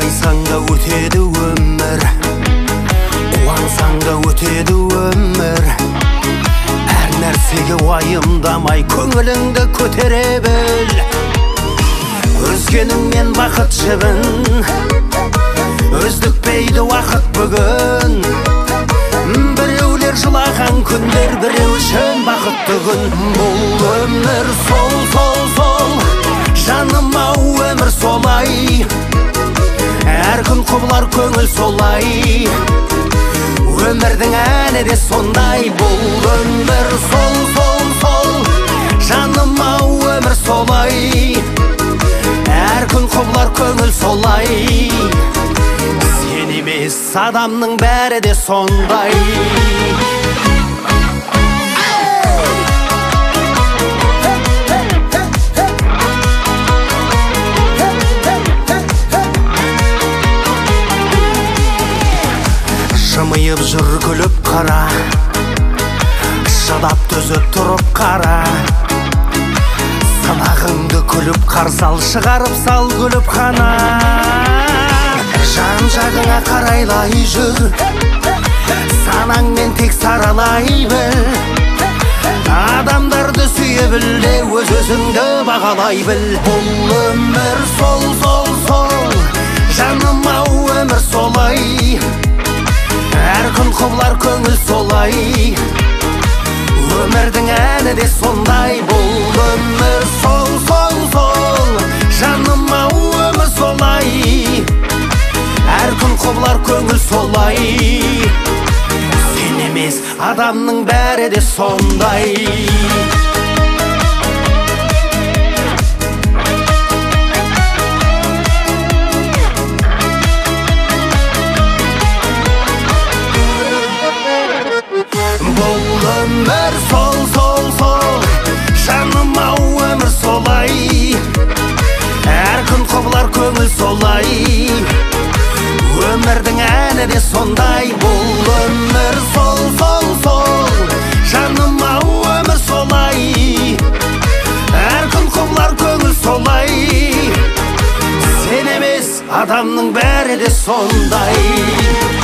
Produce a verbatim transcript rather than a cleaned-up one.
Қуансаң да өтеді өмір, қуансаң да өтеді өмір. Әр нәрсеге уайымдамай көңіліңді көтере біл. Өзгеніңмен бақыт жібін, өздікпейді уақыт бүгін. Біреулер жылаған күндер, біреу үшін бақытты күн. Бұл өмір сол, сол, сол, жаным ау өмір солай. Әр күн құбылар көңіл солай, өмірдің әні де сондай. Бұл өмір сол, сол, сол, жаным ау өмір солай. Әр күн құбылар көңіл солай. Сен емес адамның бәрі де сондай. Жымиып жүр күліп қара, шыдап төзіп тұрып қара. Сынағыңды күліп қарсал, шығарып сал күліп қана. Жан жағыңа қарайлай жүр, санаңмен тек саралай біл. Адамдарды сүйе біл де өз өзіңді бағалай біл. Бұл өмір сол, сол, сол, жаным ау өмір солай. Әр күн құбылар көңіл солай, өмірдің әні де сондай. Бұл өмір сол, сол, сол, жаным ау өмір солай. Әр күн құбылар көңіл солай. Сен емес адамның бәрі де сондай. Бұл өмір сол, сол, сол, жаным ау өмір солай. Әр күн құбылар көңіл солай, өмірдің әні де сондай. Бұл өмір сол, сол, сол, жаным ау өмір солай. Әр күн құбылар көңіл солай. Сен емес адамның бәрі де сондай.